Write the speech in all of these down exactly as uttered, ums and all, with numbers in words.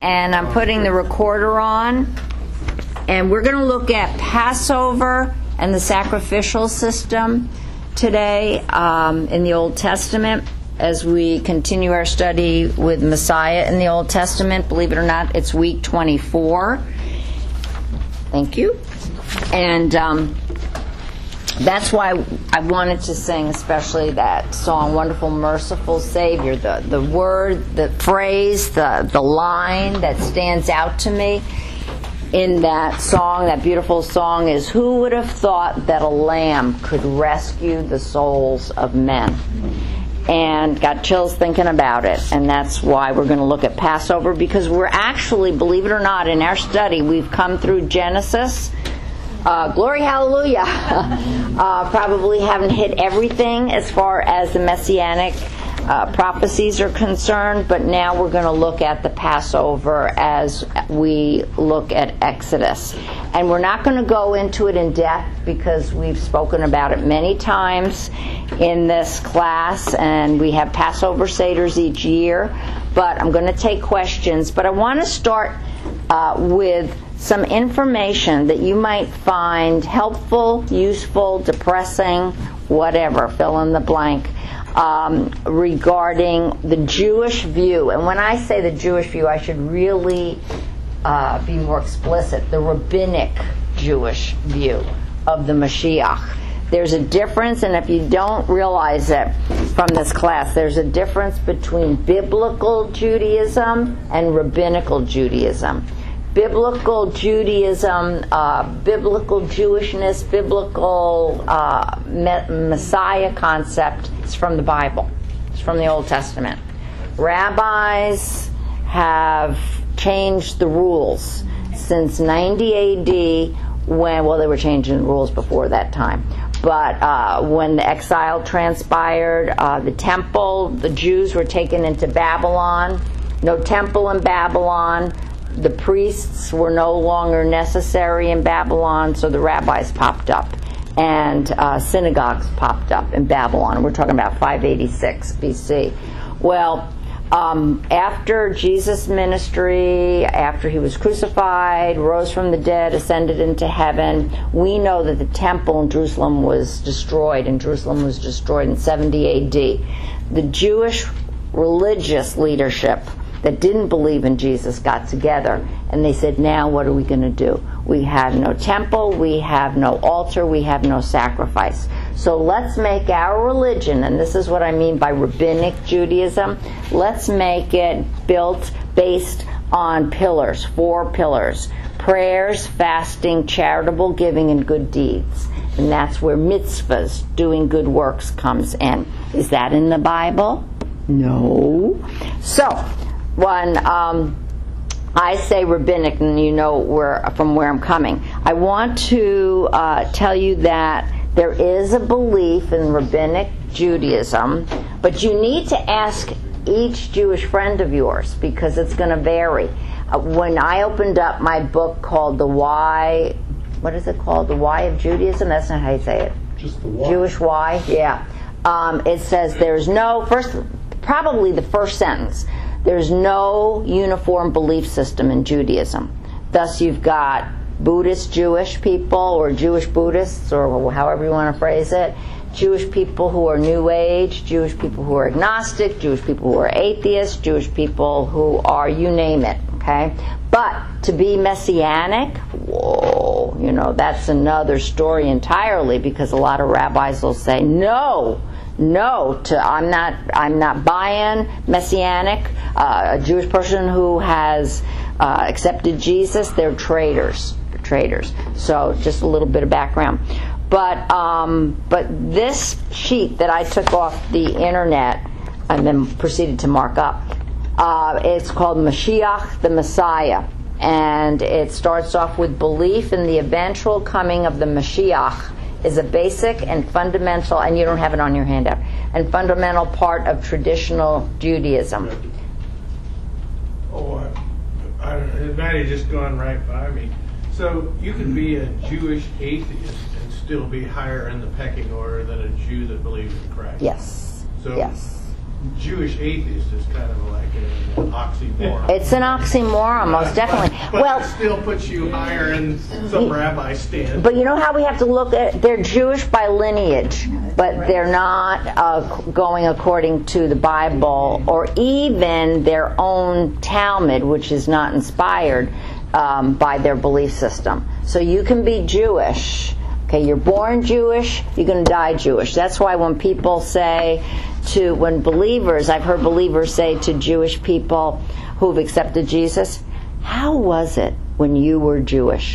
And I'm putting the recorder on, and we're going to look at Passover and the sacrificial system today um, in the Old Testament as we continue our study with Messiah in the Old Testament. Believe it or not, it's week twenty-four. Thank you. And um, that's why I wanted to sing especially that song, Wonderful, Merciful Savior. The, the word, the phrase, the, the line that stands out to me in that song, that beautiful song, is, who would have thought that a lamb could rescue the souls of men? And got chills thinking about it. And that's why we're going to look at Passover, because we're actually, believe it or not, in our study, we've come through Genesis. Uh, glory, hallelujah. uh, probably haven't hit everything as far as the Messianic uh, prophecies are concerned, but now we're going to look at the Passover as we look at Exodus. And we're not going to go into it in depth because we've spoken about it many times in this class, and we have Passover Seders each year. But I'm going to take questions. But I want to start uh, with some information that you might find helpful, useful, depressing, whatever, fill in the blank, um, regarding the Jewish view. And when I say the Jewish view, I should really uh, be more explicit, the rabbinic Jewish view of the Mashiach. There's a difference, and if you don't realize it from this class, there's a difference between biblical Judaism and rabbinical Judaism. Biblical Judaism, uh, biblical Jewishness, biblical uh, me- Messiah concept is from the Bible. It's from the Old Testament. Rabbis have changed the rules since ninety A D when, well, they were changing the rules before that time. But uh, when the exile transpired, uh, the temple, the Jews were taken into Babylon. No temple in Babylon. The priests were no longer necessary in Babylon, so the rabbis popped up. And uh, synagogues popped up in Babylon. We're talking about five eighty-six B C. Well, um, after Jesus' ministry, after he was crucified, rose from the dead, ascended into heaven, we know that the temple in Jerusalem was destroyed, and Jerusalem was destroyed in seventy A D. The Jewish religious leadership that didn't believe in Jesus got together, and they said, now what are we going to do? We have no temple, we have no altar, we have no sacrifice. So let's make our religion, and this is what I mean by rabbinic Judaism, let's make it built based on pillars, four pillars: prayers, fasting, charitable giving, and good deeds. And that's where mitzvahs, doing good works, comes in. Is that in the Bible? No. So, when um, I say rabbinic, and you know where from where I'm coming, I want to uh, tell you that there is a belief in rabbinic Judaism, but you need to ask each Jewish friend of yours because it's going to vary. Uh, when I opened up my book called The Why, what is it called? The Why of Judaism? That's not how you say it. Just the why. Jewish Why, yeah. Um, it says there's no, first, probably the first sentence, there's no uniform belief system in Judaism. Thus, you've got Buddhist Jewish people, or Jewish Buddhists, or however you want to phrase it, Jewish people who are New Age, Jewish people who are agnostic, Jewish people who are atheists, Jewish people who are, you name it, okay? But to be Messianic, whoa, you know, that's another story entirely, because a lot of rabbis will say, no, No, to I'm not. I'm not buying Messianic. Uh, a Jewish person who has uh, accepted Jesus, they're traitors. They're traitors. So, just a little bit of background. But um, but this sheet that I took off the internet and then proceeded to mark up, uh, it's called Mashiach, the Messiah, and it starts off with belief in the eventual coming of the Mashiach. Is a basic and fundamental, and you don't have it on your handout, and fundamental part of traditional Judaism. Oh, I, I, it might have just gone right by me. So you can be a Jewish atheist and still be higher in the pecking order than a Jew that believes in Christ. Yes. So yes. Jewish atheist is kind of like an oxymoron. It's an oxymoron, most definitely. But Well, it still puts you higher in some rabbi stand. but you know how we have to look at it? They're Jewish by lineage, but they're not uh, going according to the Bible or even their own Talmud, which is not inspired um, by their belief system. So you can be Jewish. Okay, you're born Jewish, you're going to die Jewish. That's why when people say to, when believers, I've heard believers say to Jewish people who've accepted Jesus, how was it when you were Jewish?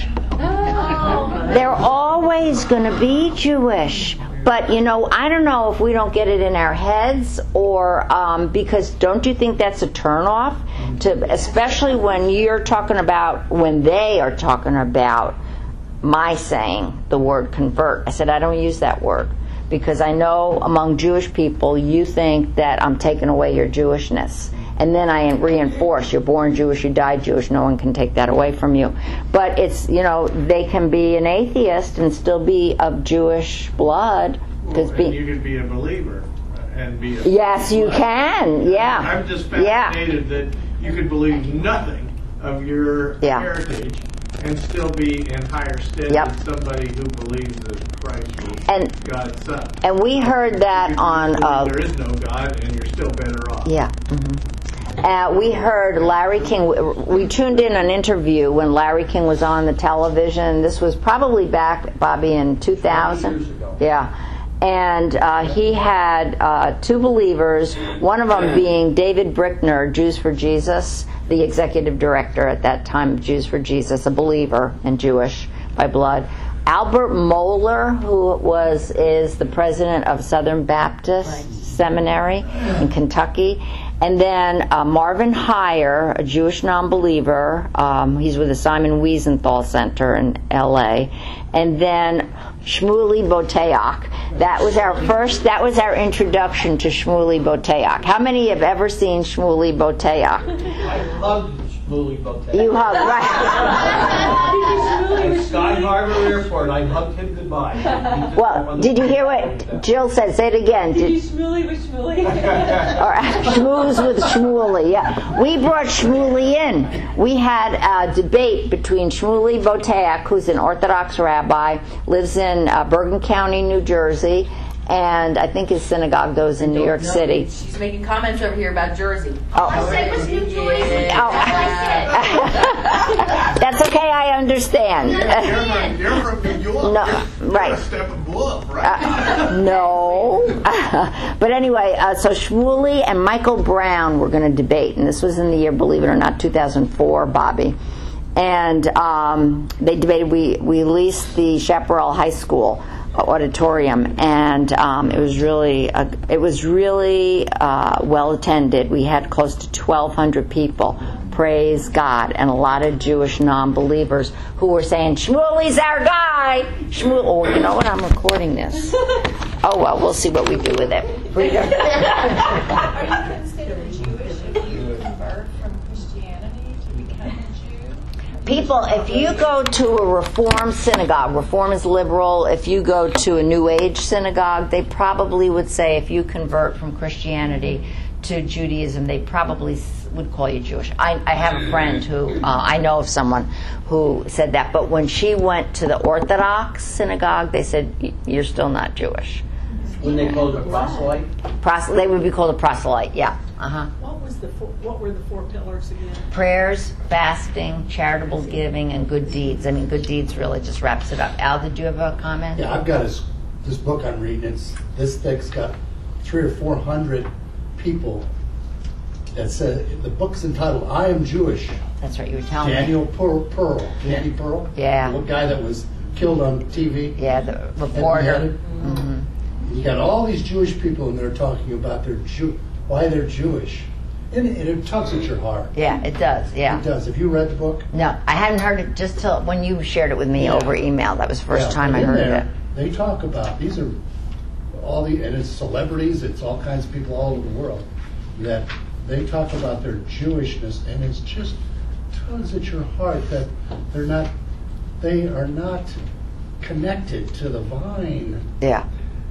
Oh. They're always going to be Jewish. But, you know, I don't know if we don't get it in our heads or um, because don't you think that's a turnoff? To, especially when you're talking about, when they are talking about my saying the word convert. I said, I don't use that word because I know among Jewish people you think that I'm taking away your Jewishness. And then I reinforce, you're born Jewish, you die Jewish, no one can take that away from you. But it's, you know, they can be an atheist and still be of Jewish blood. Well, and be, you can be a believer and be a... Yes, you can, yeah. I'm just fascinated yeah. that you could believe nothing of your yeah. heritage and still be in higher stead yep. than somebody who believes that Christ was and, God's son. And we heard that you on... Uh, there is no God and you're still better off. Yeah. Mm-hmm. Uh, we heard Larry King, we tuned in an interview when Larry King was on the television. This was probably back, Bobby, in two thousand. Years ago. Yeah. And uh, he had uh, two believers, one of them being David Brickner, Jews for Jesus, the executive director at that time of Jews for Jesus, a believer and Jewish by blood. Albert Moeller, who was is the president of Southern Baptist right. Seminary in Kentucky. And then uh, Marvin Heyer, a Jewish non-believer. Um, he's with the Simon Wiesenthal Center in L A. And then Shmuley Boteach. That was our first. That was our introduction to Shmuley Boteach. How many have ever seen Shmuley Boteach? I love Shmuley Boteach. You hug, right? At Sky Harbor Airport, I hugged him goodbye. Well, did you hear what Jill said? Say it again. Did, did you Shmuley with Shmuley? Or schmooze with Shmuley. Yeah, we brought Shmuley in. We had a debate between Shmuley Boteach, who's an Orthodox rabbi, lives in uh, Bergen County, New Jersey, and I think his synagogue goes in New York City. She's making comments over here about Jersey. Oh. I said it was New Jersey. Oh. That's okay, I understand. You're from, you're from New York. No, you're, right. You're a step above, right? Uh, no. But anyway, uh, so Shmuley and Michael Brown were going to debate, and this was in the year, believe it or not, two thousand four, Bobby. And um, they debated. We, we leased the Chaparral High School auditorium, and um, it was really uh, it was really uh, well attended. We had close to twelve hundred people. Praise God, and a lot of Jewish non-believers who were saying, "Shmuley's our guy." Shmuel, oh, you know what? I'm recording this. Oh well, we'll see what we do with it. Are you considered Jewish if you convert from Christianity to become a Jew? People, if you go to a Reform synagogue, Reform is liberal. If you go to a New Age synagogue, they probably would say if you convert from Christianity to Judaism, they probably would call you Jewish. I, I have a friend who, uh, I know of someone who said that, but when she went to the Orthodox synagogue, they said, you're still not Jewish. When they called it a proselyte? Pros- they would be called a proselyte, yeah. Uh-huh. What was the four, what were the four pillars again? Prayers, fasting, charitable giving, and good deeds. I mean, good deeds really just wraps it up. Al, did you have a comment? Yeah, I've got this, this book I'm reading. It's this thick's got three or four hundred people that said the book's entitled "I Am Jewish." That's right, you were telling Daniel me. Pearl, Pearl, Danny Pearl, Yeah. the guy that was killed on T V. Yeah, the reporter. Mm-hmm. You got all these Jewish people, and they're talking about their Jew, why they're Jewish, and it, it tugs at your heart. Yeah, it does. Yeah. It does. Have you read the book? No, I hadn't heard it just till when you shared it with me Yeah. over email. That was the first Yeah, time but I in heard there, of it. They talk about these are all the and it's celebrities, it's all kinds of people all over the world that they talk about their Jewishness, and it's just tugs at your heart that they're not they are not connected to the vine. Yeah.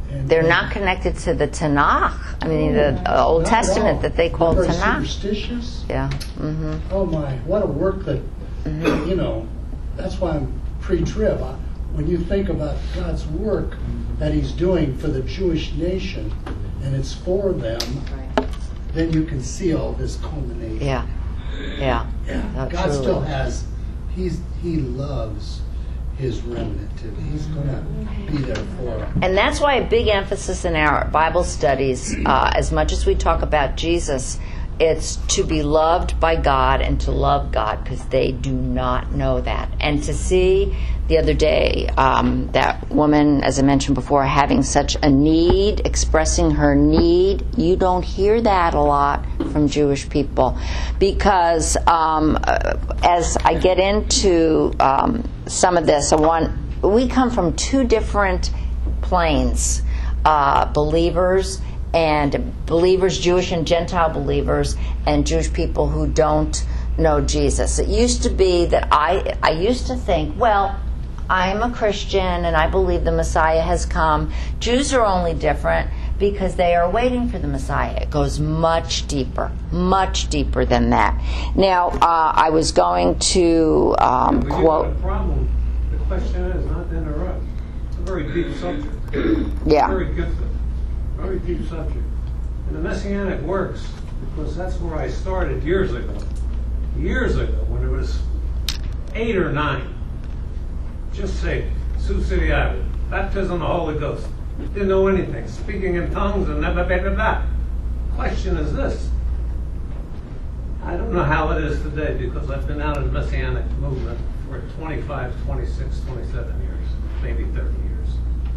And- They're not connected to the Tanakh. I mean, the uh, Old Not at Testament all. that they call They're very Tanakh. superstitious. Yeah. Mm-hmm. Oh my, what a work that, you know, that's why I'm pre-trib. I- When you think about God's work that He's doing for the Jewish nation, and it's for them, then you can see all this culmination. Yeah. Yeah. Yeah, Uh, God truly. still has, He's He loves His remnant, and He's going to be there for them. And that's why a big emphasis in our Bible studies, uh, as much as we talk about Jesus, it's to be loved by God and to love God, because they do not know that. And to see the other day um, that woman, as I mentioned before, having such a need, expressing her need, you don't hear that a lot from Jewish people, because um, uh, as I get into um, some of this, I want we come from two different planes, uh, believers and believers, Jewish and Gentile believers, and Jewish people who don't know Jesus. It used to be that I I used to think, well, I'm a Christian and I believe the Messiah has come. Jews are only different because they are waiting for the Messiah. It goes much deeper, much deeper than that. Now, uh, I was going to um, But you quote. got a problem. The question is not to interrupt. It's a very deep subject. Yeah. Very gifted. Very deep subject. And the Messianic works, because that's where I started years ago. Years ago, when it was eight or nine. Just say, Sioux City Island, baptism of the Holy Ghost. Didn't know anything. Speaking in tongues and blah, blah, blah, blah, blah. Question is this. I don't know how it is today, because I've been out in the Messianic movement for twenty-five, twenty-six, twenty-seven years, maybe thirty years.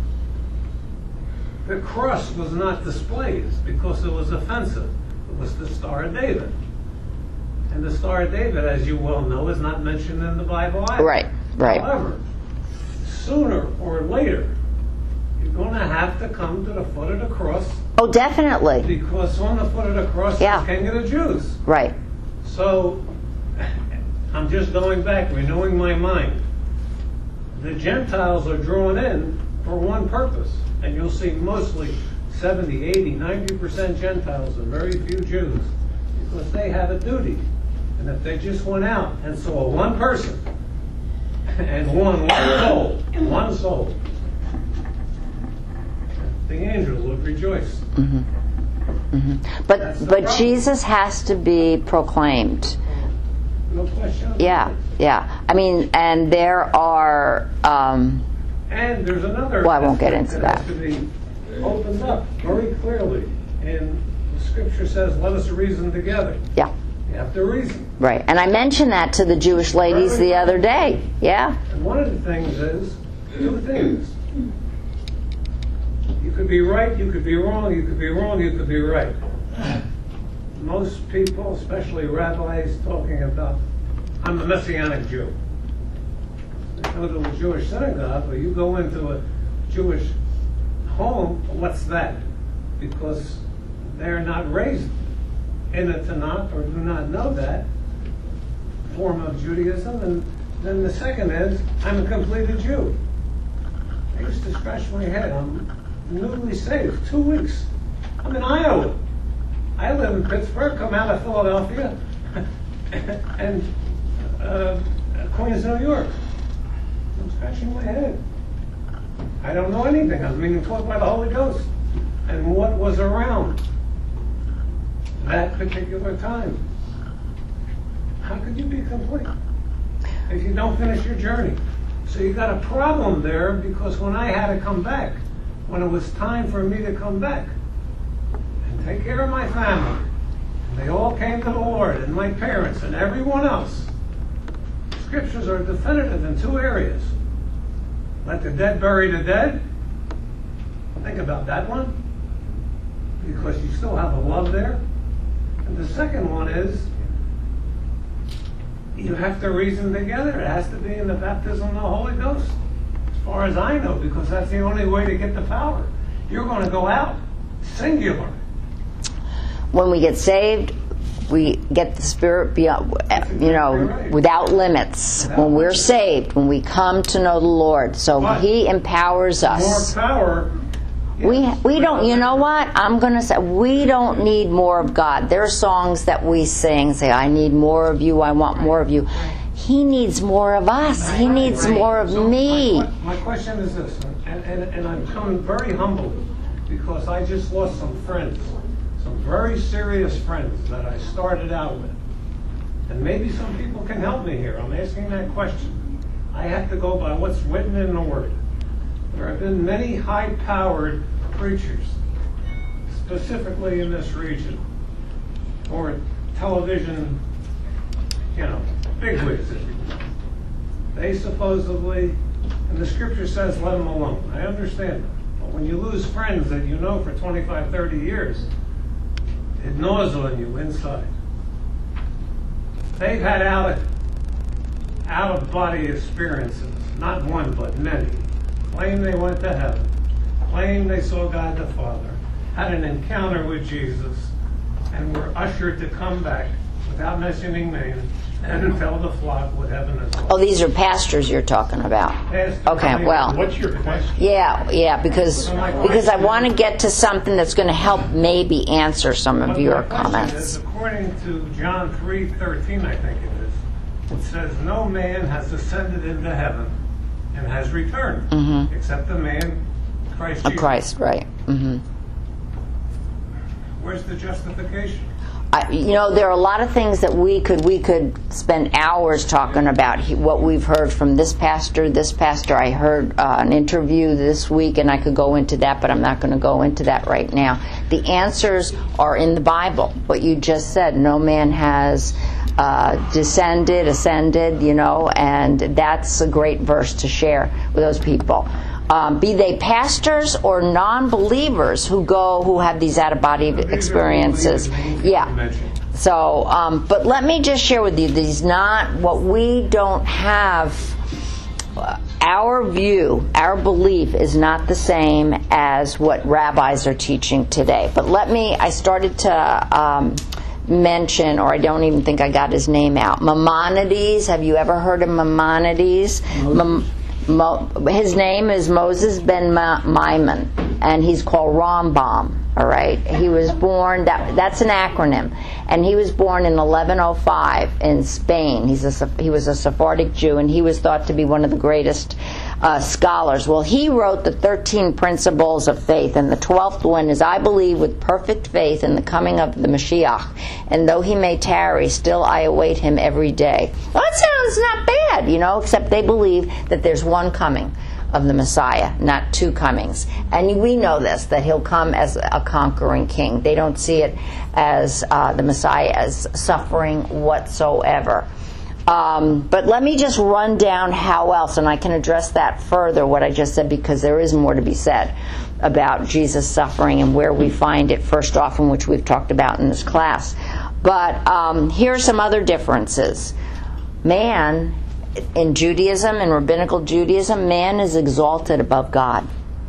The cross was not displayed because it was offensive. It was the Star of David. And the Star of David, as you well know, is not mentioned in the Bible either. Right, right. However, sooner or later, you're going to have to come to the foot of the cross, Oh, definitely. because on the foot of the cross Yeah. is King of the Jews. Right. So, I'm just going back, renewing my mind. The Gentiles are drawn in for one purpose, and you'll see mostly seventy, eighty, ninety percent Gentiles and very few Jews, because they have a duty. And if they just went out and saw one person and won one soul, one soul, the angels would rejoice. But That's the but problem. Jesus has to be proclaimed. No question about Yeah, it. yeah. I mean, and there are. Um, And there's another. Well, I won't get aspect into that. has to be opened up very clearly. And the scripture says, let us reason together. yeah, You have to reason. right. And I mentioned that to the Jewish ladies the other day. Yeah, And one of the things is, two things. You could be right, you could be wrong, you could be wrong, you could be right. Most people, especially rabbis, talking about, I'm a Messianic Jew. They go to a Jewish synagogue, or you go into a Jewish home, what's that? Because they're not raised in the Tanakh, or do not know that form of Judaism. And then the second is, I'm a completed Jew. I used to scratch my head. I'm newly saved, two weeks. I'm in Iowa. I live in Pittsburgh, come out of Philadelphia, and uh, Queens, New York. I'm scratching my head. I don't know anything. I was being taught by the Holy Ghost. And what was around that particular time. How could you be complete if you don't finish your journey? So you got a problem there, because when I had to come back, when it was time for me to come back and take care of my family, and they all came to the Lord, and my parents and everyone else, scriptures are definitive in two areas. Let the dead bury the dead. Think about that one, because you still have a love there. And the second one is, you have to reason together. It has to be in the baptism of the Holy Ghost, as far as I know, because that's the only way to get the power. You're going to go out, singular. when we get saved, we get the Spirit beyond, you know, without limits. When we're saved, when we come to know the Lord, so But He empowers us. More power We we don't. You know what? I'm going to say we don't need more of God. There are songs that we sing, say, "I need more of you. I want more of you." He needs more of us. He needs more of So me. My, my question is this, and, and, and I'm coming very humble because I just lost some friends, some very serious friends that I started out with. And maybe some people can help me here. I'm asking that question. I have to go by what's written in the Word. There have been many high-powered preachers, specifically in this region, or television, you know, bigwigs, if you will. They supposedly, and the Scripture says, let them alone. I understand that. But when you lose friends that you know for twenty-five, thirty years, it gnaws on you inside. They've had out of, out-of-body experiences, not one, but many. Claim they went to heaven, claim they saw God the Father, had an encounter with Jesus, and were ushered to come back without mentioning names and tell the flock what heaven is like. Oh, these are pastors you're talking about. Pastors, Okay, well, What's your question? yeah, yeah, because because I want to get to something that's going to help maybe answer some of But your my question comments. is, according to John three thirteen, I think it is, it says, no man has ascended into heaven and has returned, Mhm. except the man, Christ Of Jesus. Christ, right? hmm Where's the justification? I, you know, there are a lot of things that we could we could spend hours talking about. He, what we've heard from this pastor, this pastor. I heard uh, an interview this week, and I could go into that, but I'm not going to go into that right now. The answers are in the Bible. What you just said, no man has uh, descended, ascended, you know, and that's a great verse to share with those people. Um, be they pastors or non-believers who go, who have these out-of-body experiences. Yeah. So, um, but let me just share with you, these not, what we don't have, uh, our view, our belief is not the same as what rabbis are teaching today. But let me, I started to um, mention, or I don't even think I got his name out, Maimonides. Have you ever heard of Maimonides? Mem- Mo, his name is Moses ben Ma- Maimon, and he's called Rambam. All right, he was born. That that's an acronym, and he was born in eleven oh five in Spain. He's a he was a Sephardic Jew, and he was thought to be one of the greatest uh, scholars. Well, he wrote the thirteen principles of faith, and the twelfth one is, I believe with perfect faith in the coming of the Mashiach, and though he may tarry, still I await him every day. Well, that sounds not bad, you know, except they believe that there's one coming of the Messiah, not two comings. And we know this, that he'll come as a conquering king. They don't see it as uh, the Messiah as suffering whatsoever. Um, but let me just run down how else, and I can address that further, what I just said, because there is more to be said about Jesus' suffering and where we find it, first off, in which we've talked about in this class. But um, here are some other differences. Man, in Judaism, in rabbinical Judaism, man is exalted above God.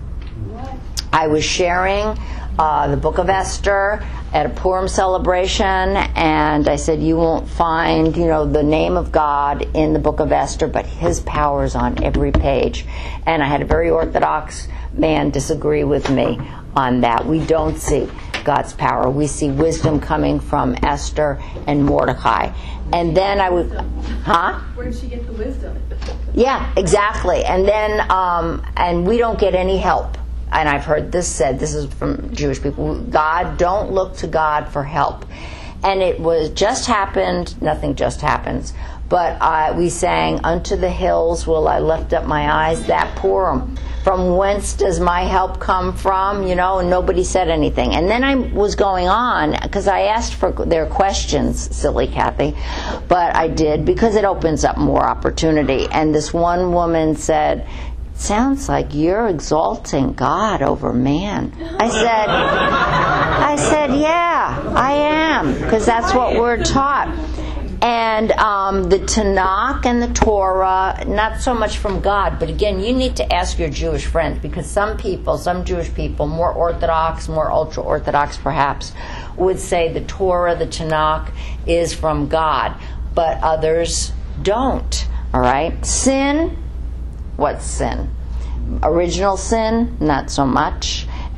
I was sharing uh, the book of Esther at a Purim celebration, and I said, you won't find, you know, the name of God in the book of Esther, but his power is on every page. And I had a very Orthodox man disagree with me on that. We don't see God's power. We see wisdom coming from Esther and Mordecai. And then I would, huh? Where did she get the wisdom? Yeah, exactly. And then, um, and we don't get any help. And I've heard this said, this is from Jewish people, God, don't look to God for help. And it was just happened, nothing just happens, but uh, we sang, unto the hills will I lift up my eyes, that Purim. From whence does my help come from? You know, and nobody said anything. And then I was going on, because I asked for their questions, silly Kathy, but I did, because it opens up more opportunity. And this one woman said, sounds like you're exalting God over man. I said, I said, yeah, I am, because that's what we're taught. And um, the Tanakh and the Torah, not so much from God, but again, you need to ask your Jewish friends, because some people, some Jewish people, more Orthodox, more ultra-Orthodox perhaps, would say the Torah, the Tanakh, is from God, but others don't. All right? Sin, what's sin? Original sin, not so much.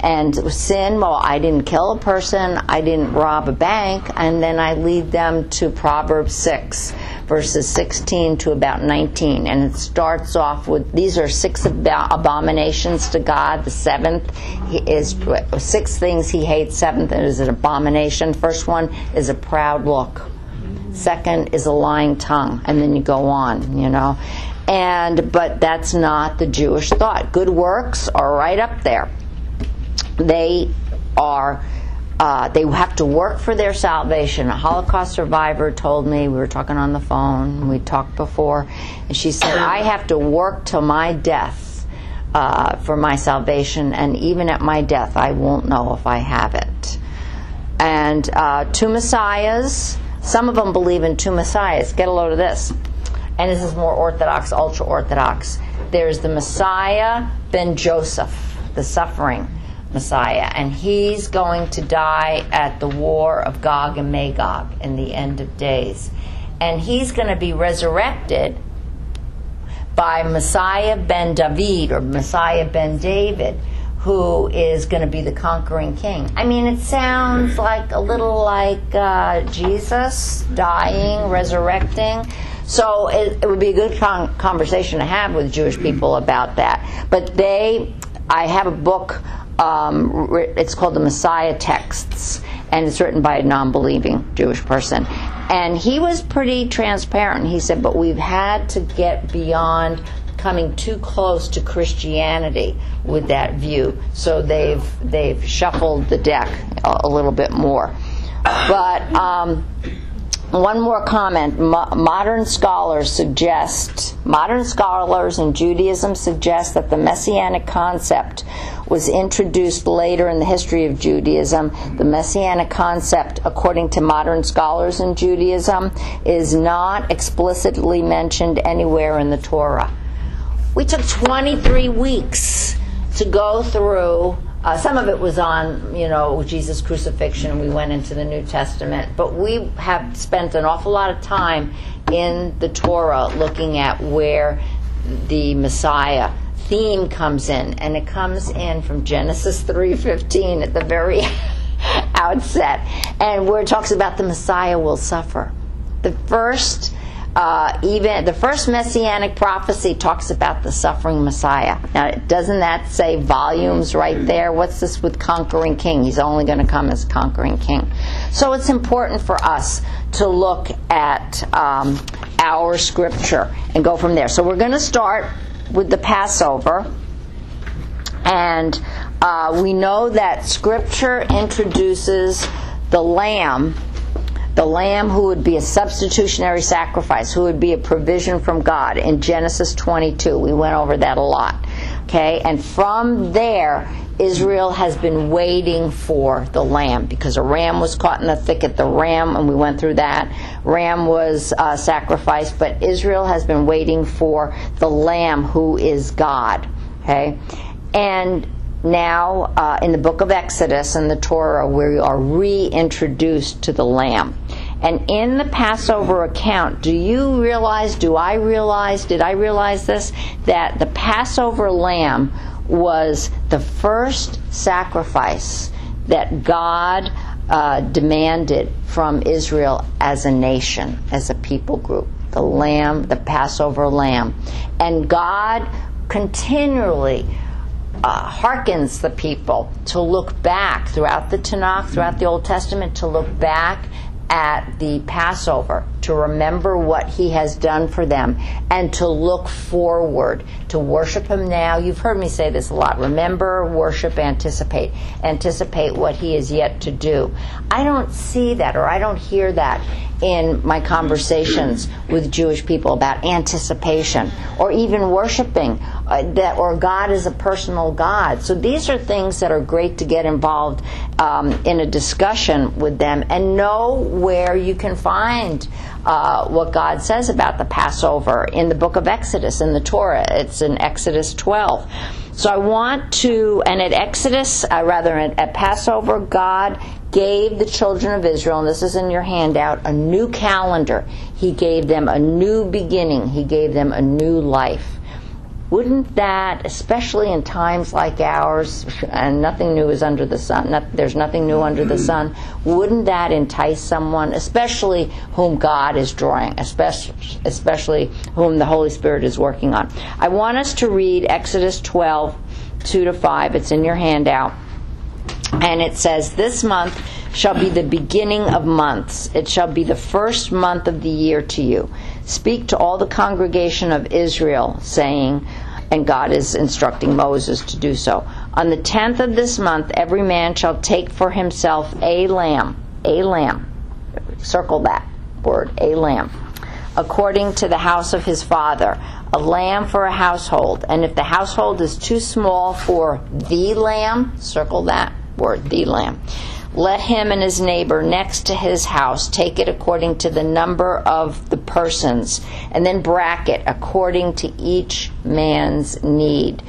And sin, well, I didn't kill a person, I didn't rob a bank, and then I lead them to Proverbs six, verses sixteen to about nineteen. And it starts off with, these are six ab- abominations to God. The seventh is, six things he hates, seventh is an abomination. First one is a proud look. Second is a lying tongue. And then you go on, you know. And, but that's not the Jewish thought. Good works are right up there. They are, uh, they have to work for their salvation. A Holocaust survivor told me, we were talking on the phone, we talked before, and she said, I have to work till my death uh, for my salvation, and even at my death, I won't know if I have it. And uh, two messiahs, some of them believe in two messiahs. Get a load of this. And this is more orthodox, ultra-orthodox. There's the Messiah ben Joseph, the suffering Messiah, and he's going to die at the war of Gog and Magog in the end of days. And he's going to be resurrected by Messiah ben David, or Messiah ben David, who is going to be the conquering king. I mean, it sounds like a little like uh, Jesus dying, resurrecting. So it, it would be a good con- conversation to have with Jewish people about that. But they, I have a book, um, it's called The Messiah Texts, and it's written by a non-believing Jewish person. And he was pretty transparent. He said, but we've had to get beyond coming too close to Christianity with that view. So they've they've shuffled the deck a, a little bit more. But um, one more comment. Mo- modern scholars suggest, modern scholars in Judaism suggest that the Messianic concept was introduced later in the history of Judaism. The Messianic concept, according to modern scholars in Judaism, is not explicitly mentioned anywhere in the Torah. We took twenty-three weeks to go through. Uh, some of it was on, you know, Jesus' crucifixion. We went into the New Testament. But we have spent an awful lot of time in the Torah looking at where the Messiah theme comes in. And it comes in from Genesis three fifteen at the very outset. And where it talks about the Messiah will suffer. The first... Uh, even the first messianic prophecy talks about the suffering Messiah. Now, doesn't that say volumes right there? What's this with conquering king? He's only going to come as conquering king. So it's important for us to look at um, our scripture and go from there. So we're going to start with the Passover. And uh, we know that scripture introduces the lamb, the lamb who would be a substitutionary sacrifice, who would be a provision from God in Genesis twenty-two. We went over that a lot. Okay, and from there, Israel has been waiting for the lamb because a ram was caught in the thicket. The ram, and we went through that, ram was uh, sacrificed, but Israel has been waiting for the lamb who is God. Okay, and now uh, in the book of Exodus and the Torah, we are reintroduced to the lamb. And in the Passover account, do you realize, do I realize, did I realize this, that the Passover lamb was the first sacrifice that God uh, demanded from Israel as a nation, as a people group. The lamb, the Passover lamb. And God continually Uh, hearkens the people to look back throughout the Tanakh, throughout the Old Testament, to look back at the Passover, to remember what he has done for them, and to look forward, to worship him now. You've heard me say this a lot. Remember, worship, anticipate. Anticipate what he is yet to do. I don't see that, or I don't hear that in my conversations with Jewish people about anticipation, or even worshiping uh, that, or God is a personal God. So these are things that are great to get involved um, in a discussion with them and know where you can find uh, what God says about the Passover in the book of Exodus, in the Torah. It's in Exodus twelve. So I want to, and at Exodus, uh, rather at, at Passover, God gave the children of Israel, and this is in your handout, a new calendar. He gave them a new beginning. He gave them a new life. Wouldn't that, especially in times like ours, and nothing new is under the sun, not, there's nothing new under the sun, wouldn't that entice someone, especially whom God is drawing, especially, especially whom the Holy Spirit is working on? I want us to read Exodus twelve, two to five. It's in your handout. And it says, "This month shall be the beginning of months. It shall be the first month of the year to you. Speak to all the congregation of Israel, saying," and God is instructing Moses to do so, "On the tenth of this month every man shall take for himself a lamb," a lamb, circle that word, a lamb, "according to the house of his father, a lamb for a household. And if the household is too small for the lamb," circle that word, the lamb, "let him and his neighbor next to his house take it according to the number of the persons," and then bracket, "according to each man's need."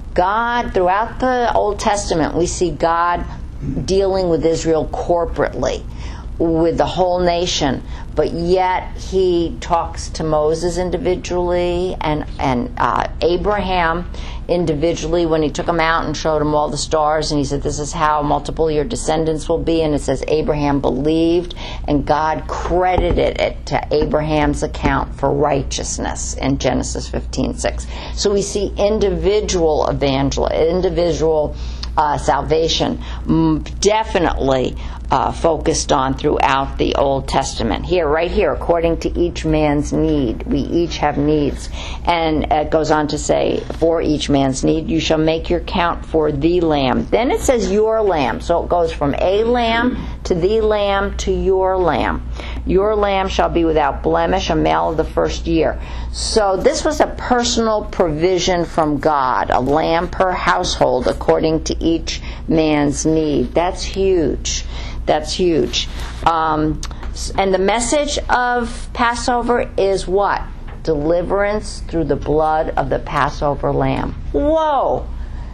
God, throughout the Old Testament, we see God dealing with Israel corporately, with the whole nation, but yet he talks to Moses individually and, and uh, Abraham individually when he took him out and showed him all the stars, and he said, "This is how multiple your descendants will be." And it says Abraham believed, and God credited it to Abraham's account for righteousness in Genesis fifteen six. So we see individual evangel, individual uh, salvation mm, definitely uh, focused on throughout the Old Testament. Here, right here, according to each man's need. We each have needs. And it goes on to say, "For each man's need, you shall make your count for the lamb." Then it says your lamb. So it goes from a lamb to the lamb to your lamb. "Your lamb shall be without blemish, a male of the first year." So this was a personal provision from God, a lamb per household according to each man's need. That's huge. That's huge. Um, and the message of Passover is what? Deliverance through the blood of the Passover lamb. Whoa!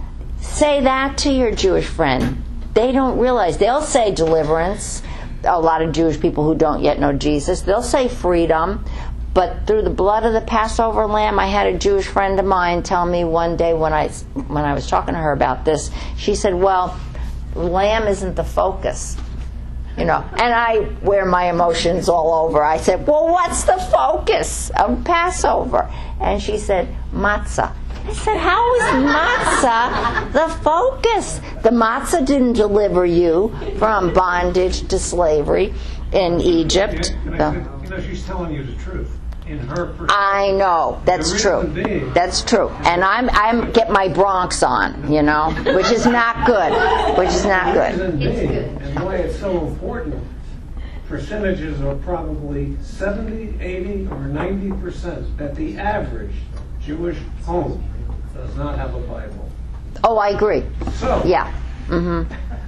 Say that to your Jewish friend. They don't realize. They'll say deliverance. A lot of Jewish people who don't yet know Jesus, they'll say freedom. But through the blood of the Passover lamb, I had a Jewish friend of mine tell me one day when I, when I was talking to her about this, she said, "Well, lamb isn't the focus." You know, and I wear my emotions all over. I said, "Well, what's the focus of Passover?" And she said, "Matzah." I said, "How is matzah the focus? The matzah didn't deliver you from bondage to slavery in Egypt." You know, you know, she's telling you the truth. In her perspective. I know, that's The true. reason being- That's true. And I'm I'm get my Bronx on, you know, which is not good. Which is not The good. reason being, and why it's so important, percentages are probably seventy, eighty, or ninety percent that the average Jewish home does not have a Bible. Oh, I agree. So, Yeah. Mhm.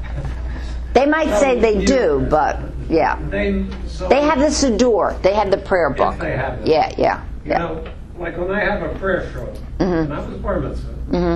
They might say they do, but yeah. they, so They have the Siddur. They have the prayer book. If they have it. Yeah, yeah, You yeah. know, like when I have a prayer show, and I was bar mitzvah,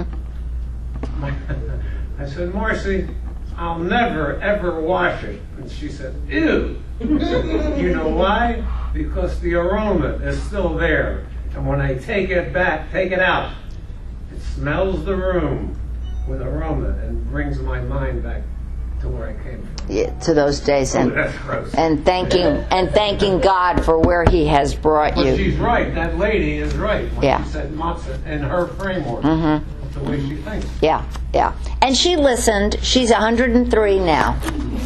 Mm-hmm. my, I said, "Marcy, I'll never ever wash it." And she said, "Ew." You know why? Because the aroma is still there. And when I take it back, take it out, it smells the room with aroma and brings my mind back to where I came from. Yeah, to those days, Oh, and that's gross. and thanking and thanking God for where He has brought But you. she's right. That lady is right when Yeah. she said matzah in her framework. Mhm. That's the way she thinks. Yeah, yeah. And she listened. She's one hundred three now.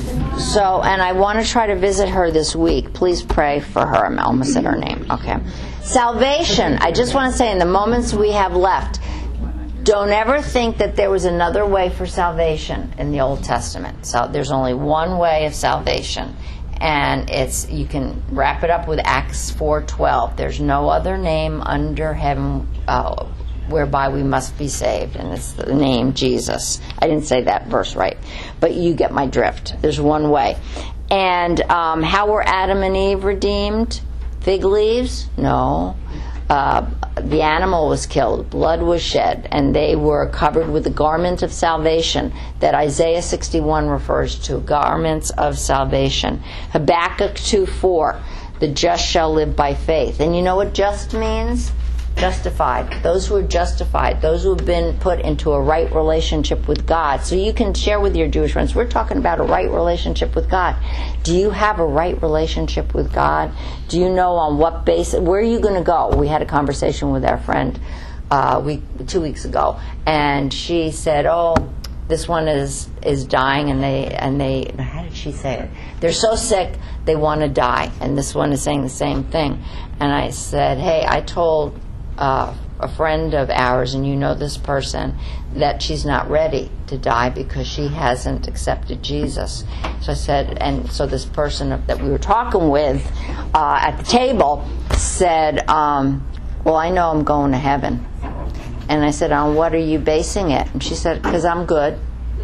So, and I want to try to visit her this week. Please pray for her. I almost said her name. Okay. Salvation. I just want to say, in the moments we have left, don't ever think that there was another way for salvation in the Old Testament. So there's only one way of salvation, and it's, you can wrap it up with Acts four twelve. There's no other name under heaven uh, whereby we must be saved, and it's the name Jesus. I didn't say that verse right, but you get my drift. There's one way. And um, how were Adam and Eve redeemed? Fig leaves? No. Uh, the animal was killed, blood was shed, and they were covered with the garment of salvation that Isaiah sixty-one refers to, garments of salvation. Habakkuk two four, the just shall live by faith. And you know what just means? Justified. Those who are justified. Those who have been put into a right relationship with God. So you can share with your Jewish friends, we're talking about a right relationship with God. Do you have a right relationship with God? Do you know on what basis, where are you going to go? We had a conversation with our friend uh, week, two weeks ago, and she said, oh, this one is, is dying, and they, and they, how did she say it? They're so sick, they want to die. And this one is saying the same thing. And I said, hey, I told uh, a friend of ours, and you know this person, that she's not ready to die because she hasn't accepted Jesus. So I said, and so this person that we were talking with uh, at the table said, um, well, I know I'm going to heaven. And I said, on what are you basing it? And she said, because I'm good.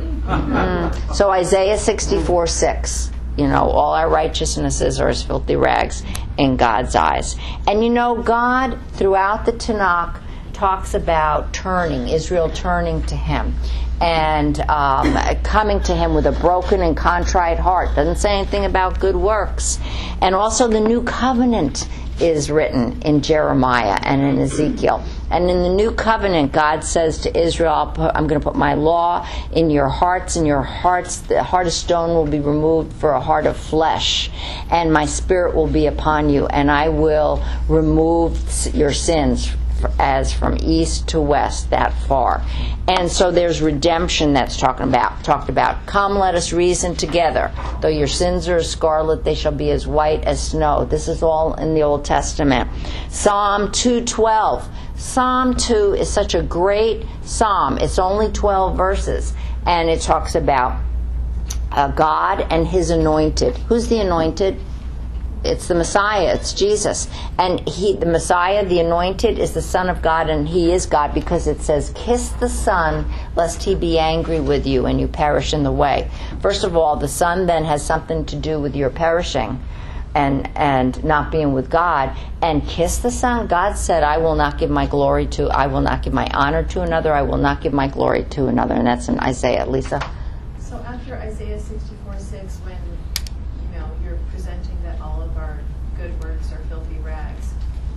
Mm. So Isaiah sixty-four six, you know, all our righteousnesses are as filthy rags in God's eyes. And you know, God, throughout the Tanakh, talks about turning, Israel turning to Him. And um, coming to Him with a broken and contrite heart. Doesn't say anything about good works. And also the new covenant is written in Jeremiah and in Ezekiel. And in the new covenant, God says to Israel, I'll put, I'm going to put my law in your hearts, and your hearts, the heart of stone will be removed for a heart of flesh. And my spirit will be upon you, and I will remove your sins as from east to west, that far. And so there's redemption that's talking about talked about. Come, let us reason together. Though your sins are as scarlet, they shall be as white as snow. This is all in the Old Testament. Psalm two twelve. Psalm two is such a great psalm. It's only twelve verses, and it talks about uh, God and His anointed. Who's the anointed? It's the Messiah. It's Jesus. And he, the Messiah, the anointed, is the Son of God, and He is God, because it says, kiss the Son, lest He be angry with you and you perish in the way. First of all, the Son then has something to do with your perishing and and not being with God. And kiss the Son. God said, I will not give my glory to, I will not give my honor to another, I will not give my glory to another. And that's in Isaiah. Lisa? So after Isaiah sixty-four six, when you know you're presenting that all of our good works are filthy rags,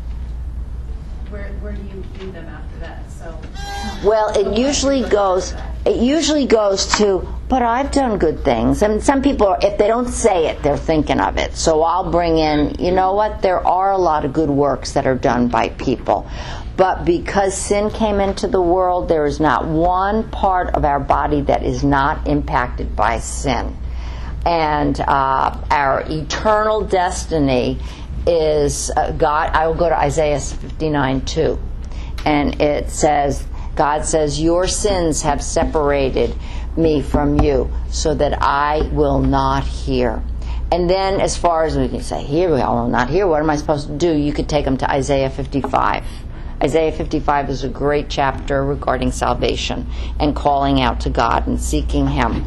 where where do you leave them after that? So Well, it usually goes, it usually goes to, but I've done good things. I mean, some people, if they don't say it, they're thinking of it. So I'll bring in, you know what, there are a lot of good works that are done by people. But because sin came into the world, there is not one part of our body that is not impacted by sin. And uh, our eternal destiny is uh, God. I will go to Isaiah fifty-nine two. And it says, God says, your sins have separated me from you, so that I will not hear. And then as far as we can say, here we will not hear, what am I supposed to do? You could take them to Isaiah fifty-five. Isaiah fifty-five is a great chapter regarding salvation and calling out to God and seeking Him.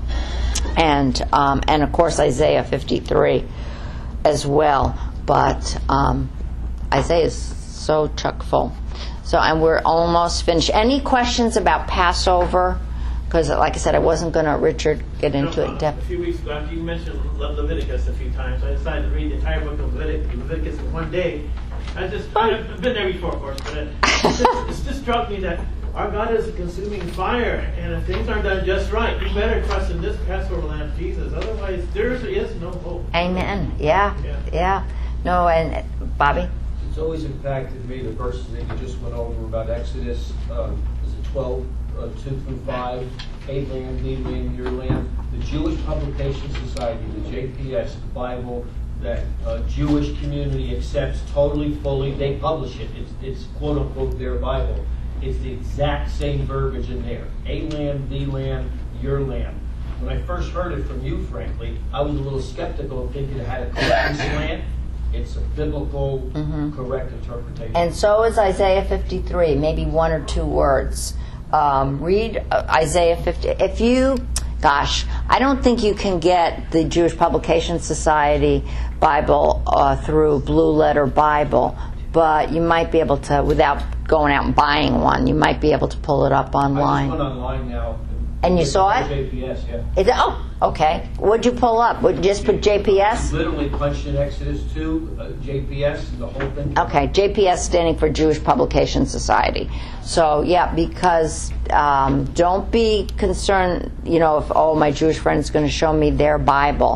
And um, and of course Isaiah fifty-three as well. But um, Isaiah is so chock full. So, and we're almost finished. Any questions about Passover? Because, like I said, I wasn't going to, Richard, get into no, it. Depth. A few weeks ago, after you mentioned Le- Leviticus a few times, I decided to read the entire book of Leviticus, Leviticus in one day. I just, I've been there before, of course, but it, it, just, it just struck me that our God is a consuming fire, and if things aren't done just right, you better trust in this Passover Lamb, Jesus. Otherwise, there is no hope. Amen. Yeah, yeah. yeah. No, and Bobby? It's always impacted me, the verses that you just went over about Exodus, uh, is it twelve, uh, two through five, A land, B land, your land. The Jewish Publication Society, the J P S, the Bible, that uh, Jewish community accepts totally, fully, they publish it. It's, it's quote unquote their Bible. It's the exact same verbiage in there. A land, B land, your land. When I first heard it from you, frankly, I was a little skeptical, thinking it had a correct slant. It's a biblical, mm-hmm. correct interpretation. And so is Isaiah fifty-three, maybe one or two words. Um, read uh, Isaiah fifty. If you, gosh, I don't think you can get the Jewish Publication Society Bible uh, through Blue Letter Bible, but you might be able to, without going out and buying one, you might be able to pull it up online. I just went online now. And you saw it? J P S, yeah. Is it? Oh, okay. What'd you pull up? Would you just put J P S? Literally punched in Exodus two, uh, J P S, the whole thing. Okay, J P S standing for Jewish Publication Society. So, yeah, because um, don't be concerned, you know, if, oh, my Jewish friend's going to show me their Bible.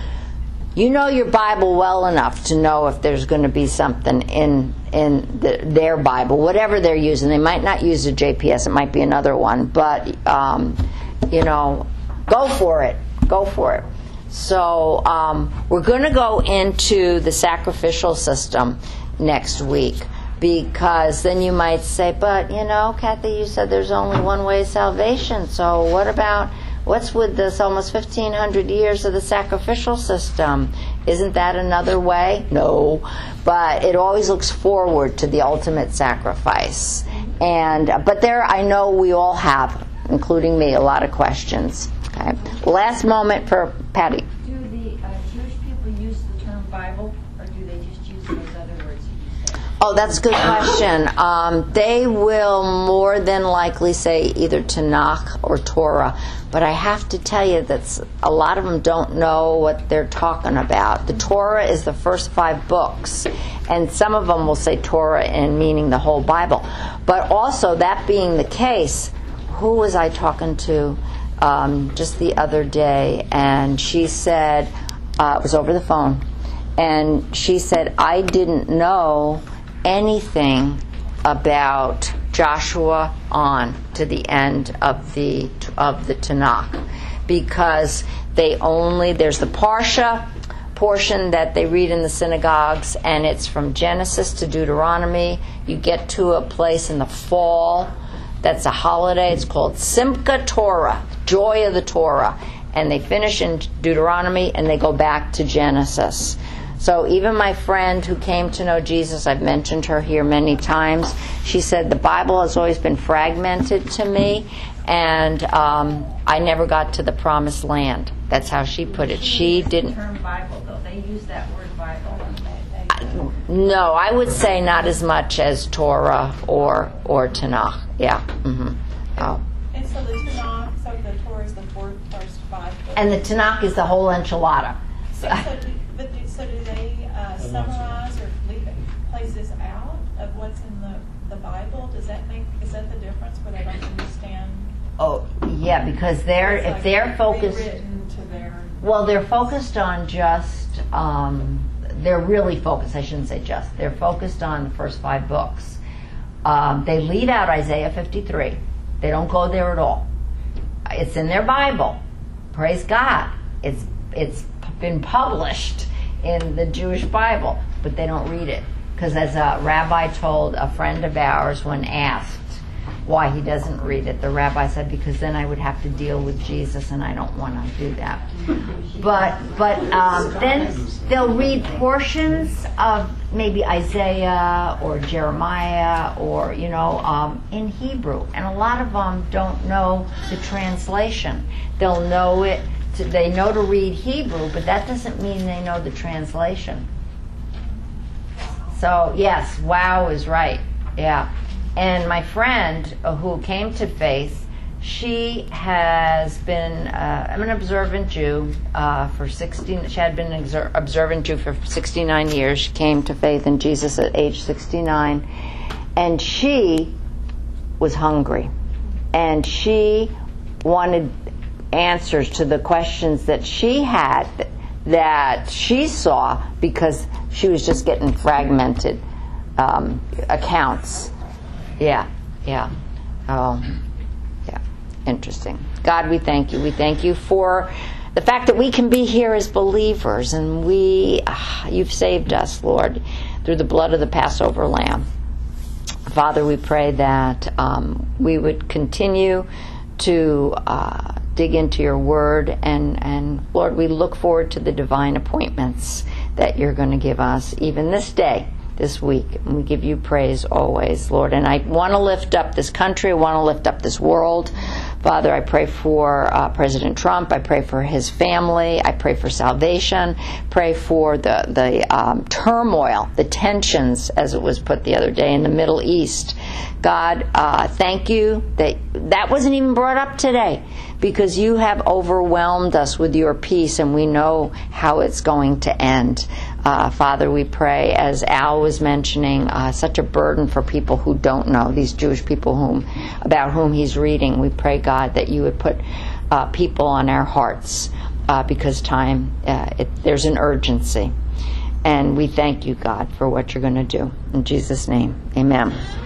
You know your Bible well enough to know if there's going to be something in in the, their Bible, whatever they're using. They might not use a J P S. It might be another one. But, um, you know, go for it. Go for it. So um, we're going to go into the sacrificial system next week, because then you might say, but, you know, Kathy, you said there's only one way of salvation. So what about... What's with this almost fifteen hundred years of the sacrificial system? Isn't that another way? No. But it always looks forward to the ultimate sacrifice. And but there, I know we all have, including me, a lot of questions. Okay. Last moment for Patty. Do the uh, Jewish people use the term Bible, or do they just use those other words you said? Oh, that's a good question. Um, they will more than likely say either Tanakh or Torah. But I have to tell you that a lot of them don't know what they're talking about. The Torah is the first five books, and some of them will say Torah in meaning the whole Bible. But also, that being the case, who was I talking to um, just the other day? And she said, uh, it was over the phone, and she said, I didn't know anything about Joshua on to the end of the of the Tanakh, because they only there's the Parsha portion that they read in the synagogues, and it's from Genesis to Deuteronomy. You get to a place in the fall that's a holiday. It's called Simcha Torah, Joy of the Torah, and they finish in Deuteronomy and they go back to Genesis. So even my friend who came to know Jesus, I've mentioned her here many times, she said the Bible has always been fragmented to me, and um, I never got to the promised land. That's how she put it. She didn't... The term Bible, though. They use that word Bible. No, I would say not as much as Torah or or Tanakh. Yeah. Mm-hmm. Oh. And so the Tanakh, so the Torah is the fourth, first five books. And the Tanakh is the whole enchilada. So, so, do, but do, so do they uh, summarize or leave places out of what's in the, the Bible? Does that make, is that the difference where they don't understand? Oh, yeah, because they're It's if like they're focused. rewritten to their. Well, they're focused on just. Um, they're really focused. I shouldn't say just. They're focused on the first five books. Um, they leave out Isaiah fifty-three. They don't go there at all. It's in their Bible. Praise God. It's it's been published in the Jewish Bible, but they don't read it. Because as a rabbi told a friend of ours when asked why he doesn't read it, the rabbi said, because then I would have to deal with Jesus, and I don't want to do that. But but um, then they'll read portions of maybe Isaiah or Jeremiah or, you know, um, in Hebrew. And a lot of them don't know the translation. They'll know it. To, they know to read Hebrew, but that doesn't mean they know the translation. So, yes, wow is right. Yeah. And my friend who came to faith, she has been uh, I'm an observant Jew uh, for sixteen. She had been an exer- observant Jew for sixty-nine years. She came to faith in Jesus at age sixty-nine, and she was hungry, and she wanted answers to the questions that she had that she saw, because she was just getting fragmented um, accounts. Yeah, yeah. Oh, yeah. Interesting. God, we thank you. We thank you for the fact that we can be here as believers, and we, ah, you've saved us, Lord, through the blood of the Passover Lamb. Father, we pray that um, we would continue to uh, dig into your word, and, and Lord, we look forward to the divine appointments that you're going to give us, even this day, this week. And we give you praise always, Lord. And I want to lift up this country. I want to lift up this world. Father, I pray for uh, President Trump. I pray for his family. I pray for salvation. Pray for the, the um, turmoil, the tensions, as it was put the other day, in the Middle East. God, uh, thank you that that wasn't even brought up today, because you have overwhelmed us with your peace, and we know how it's going to end. Uh, Father, we pray, as Al was mentioning, uh, such a burden for people who don't know, these Jewish people whom about whom he's reading. We pray, God, that you would put uh, people on our hearts, uh, because time, uh, it, there's an urgency. And we thank you, God, for what you're going to do. In Jesus' name, amen.